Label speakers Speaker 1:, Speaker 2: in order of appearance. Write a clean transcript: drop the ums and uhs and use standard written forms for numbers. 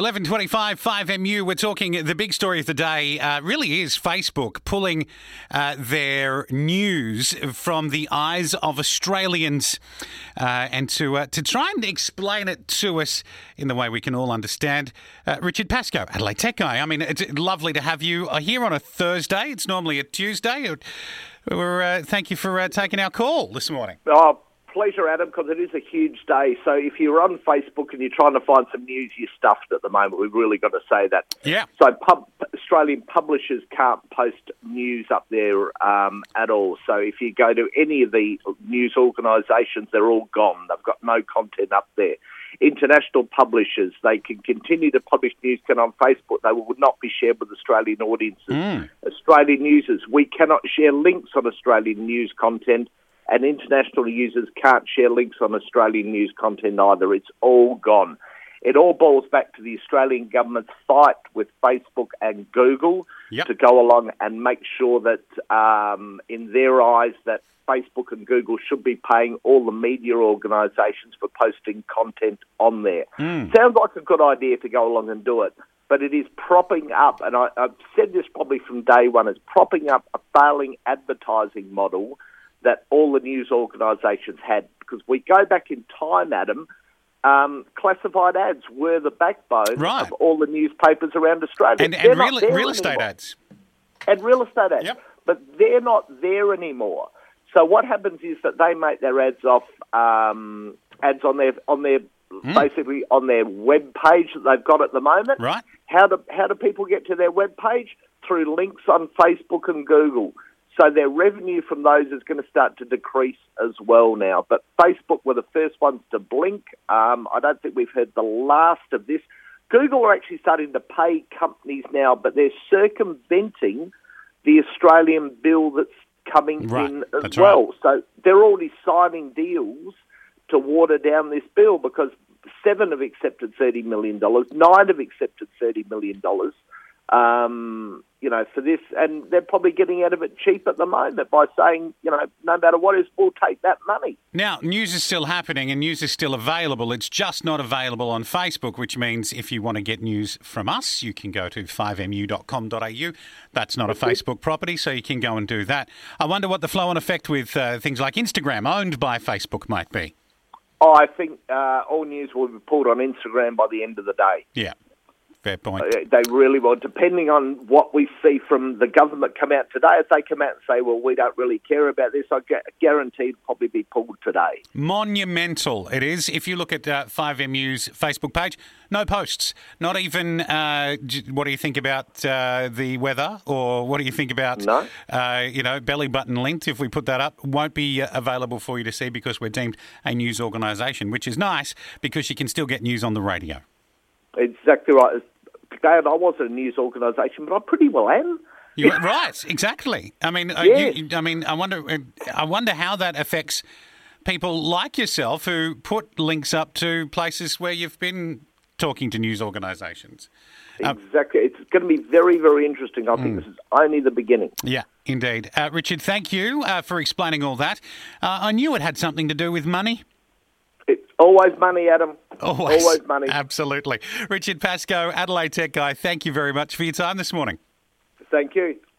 Speaker 1: 11:25, 5MU. We're talking the big story of the day. Really is Facebook pulling their news from the eyes of Australians, and to try and explain it to us in the way we can all understand. Richard Pascoe, Adelaide Tech Guy. I mean, it's lovely to have you here on a Thursday. It's normally a Tuesday. Thank you for taking our call this morning.
Speaker 2: Oh, pleasure, Adam, because it is a huge day. So if you're on Facebook and you're trying to find some news, you're stuffed at the moment. We've really got to say that.
Speaker 1: Yeah.
Speaker 2: So Australian publishers can't post news up there at all. So if you go to any of the news organisations, they're all gone. They've got no content up there. International publishers, they can continue to publish news on Facebook. They would not be shared with Australian audiences. Australian users, we cannot share links on Australian news content, and international users can't share links on Australian news content either. It's all gone. It all boils back to the Australian government's fight with Facebook and Google to go along and make sure that, in their eyes, that Facebook and Google should be paying all the media organisations for posting content on there. Sounds like a good idea to go along and do it, but it is propping up, and I've said this probably from day one, it's propping up a failing advertising model that all the news organisations had. Because we go back in time, Adam, classified ads were the backbone of all the newspapers around Australia.
Speaker 1: And real estate ads.
Speaker 2: And real estate ads.
Speaker 1: Yep.
Speaker 2: But they're not there anymore. So what happens is that they make their ads off ads on their basically on their web page that they've got at the moment.
Speaker 1: Right.
Speaker 2: How do people get to their web page? Through links on Facebook and Google. So their revenue from those is going to start to decrease as well now. But Facebook were the first ones to blink. I don't think we've heard the last of this. Google are actually starting to pay companies now, but they're circumventing the Australian bill that's coming in as well. Right. So they're already signing deals to water down this bill because 7 have accepted $30 million, 9 have accepted $30 million. For this, and they're probably getting out of it cheap at the moment by saying, no matter what is, we'll take that money.
Speaker 1: Now, news is still happening and news is still available. It's just not available on Facebook, which means if you want to get news from us, you can go to 5mu.com.au. That's not a Facebook property, so you can go and do that. I wonder what the flow-on effect with things like Instagram, owned by Facebook, might be.
Speaker 2: Oh, I think all news will be pulled on Instagram by the end of the day.
Speaker 1: Yeah. Fair point.
Speaker 2: They really will. Depending on what we see from the government come out today, if they come out and say, well, we don't really care about this, I guarantee it'll probably be pulled today.
Speaker 1: Monumental it is. If you look at 5MU's Facebook page, no posts. Not even, what do you think about the weather? Or what do you think about, belly button linked, if we put that up, won't be available for you to see because we're deemed a news organisation, which is nice because you can still get news on the radio.
Speaker 2: Exactly right. Dad, I wasn't a news organisation, but I pretty well am.
Speaker 1: Right, exactly. I mean, I wonder how that affects people like yourself who put links up to places where you've been talking to news organisations.
Speaker 2: Exactly. It's going to be very, very interesting. I think this is only the beginning.
Speaker 1: Yeah, indeed. Richard, thank you for explaining all that. I knew it had something to do with money.
Speaker 2: It's always money, Adam.
Speaker 1: Always
Speaker 2: money.
Speaker 1: Absolutely. Richard Pascoe, Adelaide Tech Guy, thank you very much for your time this morning.
Speaker 2: Thank you.